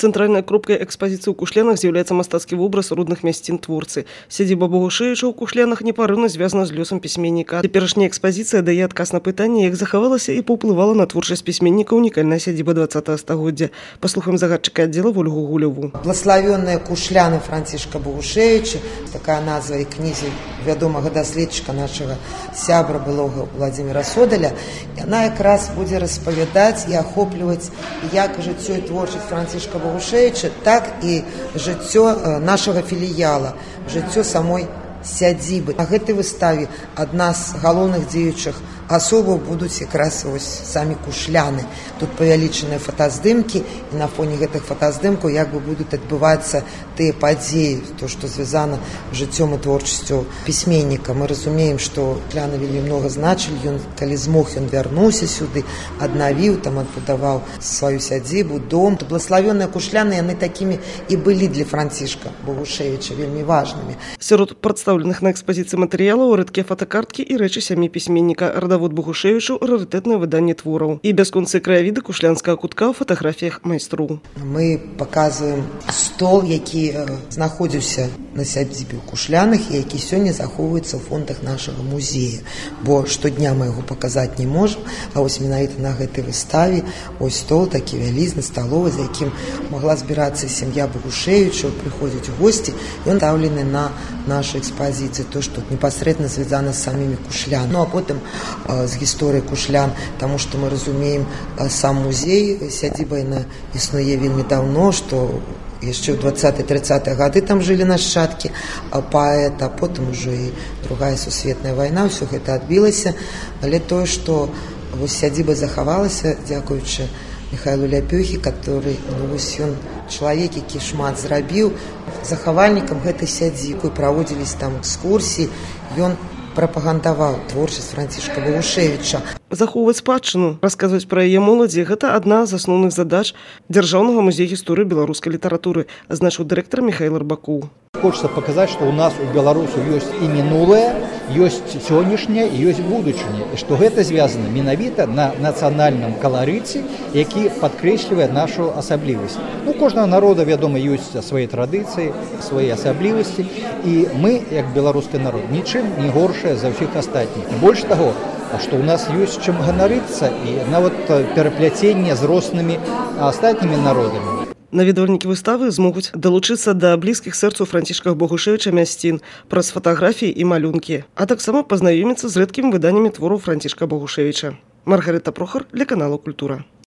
Цэнтральнай кропкай экспазіцыі ў Кушлянах з'яўляецца мастацкі вобраз родных мясцін творцы. Сядзіба Богушевіча ў Кушлянах непарыўна звязана з лёсам пісьменніка. Цяперашняя экспазіцыя дае адказ на пытанне, як захавалася і паўплывала на творчасць пісьменніка унікальная сядзіба 20-го стагоддзя. Паслухаем загадчыка аддзела Ольгу Гулеву. Благословенные Кушляны Францішка Богушевича, такая назва і кнігі вядомага даследчыка нашага сябра былога Владимира Содаля, яна якраз будзе распавядаць і ахопліваць як жыццё і творчасць Францішка Богушевича, так і жыццё нашага філіяла, жыццё самой сядзібы. На гэтай выставе адна з галоўных дзеючых асобаў будуць якраз самі кушляны. Тут павялічаныя фотаздымкі, і на фоне гэтых фотаздымкаў як бы будуць адбывацца тыя падзеі, то, што звязана жыццём і творчасцю пісьменніка. Мы разумеем, што кушляны вельмі многа значылі. Ён, калі змог, ён вярнуўся сюды, аднавіў, там адбудаваў сваю сядзібу, дом. Благословенныя кушляны, яны такімі і былі для Францішка Богушевича, вельмі важнымі. Сярод прадстаўленых на экспазіцыі матэрыялаў рэдкія фотакарткі і рэчы сям'і пісьменніка. Радавод Богушевичу рарытэтнае выданне твораў. І бясконцыя краявіды кушлянскага кутка ў фатаграфіях майстроў. Мы паказваем стол, які знаходзіўся на сядзібе ў Кушлянах і які сёння захоўваецца ў фондах нашага музея. Бо штодня мы яго паказаць не можам, а вось менавіта на гэтай выставе ось стол такі вялізны, сталовы, за якім магла збірацца сям'я Богушевичаў, прыходзіць госці. Ён стаўлены на нашай экспазіцыі, то, што непасрэдна звязана з самімі Кушлянамі. Ну а потым з гісторыяй Кушлян, таму што мы разумеем, сам музей, сядзіба яна існуе вельмі даўно, што яшчэ ў 20-30-е гады там жылі нашчадкі паэта, потым ужо і другая сусветная вайна, ўсё гэта адбілася, але тое, што сядзіба захавалася, дзякуючы Михайлу Ляпёхі, который, ён чалавек, які шмат зрабіў, захавальнікам гэтай сядзібы, праводзіліся там экскурсіі, ён прапагандаваў творчасць Францішка Богушевича. Захоўваць спадчыну, расказваць пра яе моладзі – гэта адна з асноўных задач Дзяржаўнага музея гісторыі беларускай літаратуры, азначыў дырэктар Михаил Рыбакоў. Хочется показать, что у нас у белорусов есть и минулое, есть сегодняшнее, и есть будущее. И что это связано менавіта на национальном колорите, які подкрещивает нашу особливость. У каждого народа, вядома, есть свои традиции, свои особливости. И мы, как белорусский народ, ничем не горше за всех остальных. Больше того, что у нас есть чем ганарыцца и на вот переплетение с рознымі остальными народами. Наведвальнікі выставы змогуць далучыцца да блізкіх сэрцу Францішка Богушевича мясцін праз фатаграфіі і малюнкі, а таксама пазнаёміцца з рэдкімі выданнямі твораў Францішка Богушевича. Маргарита Прохор для каналу «Культура».